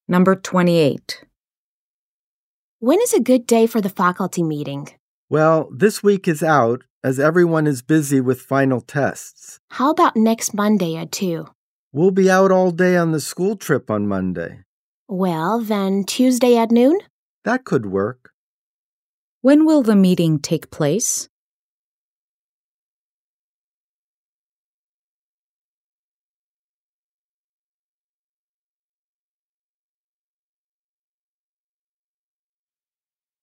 Number 28. When is a good day for the faculty meeting? Well, this week is out as everyone is busy with final tests. How about next Monday at 2? We'll be out all day on the school trip on Monday. Well, then Tuesday at noon? That could work. When will the meeting take place?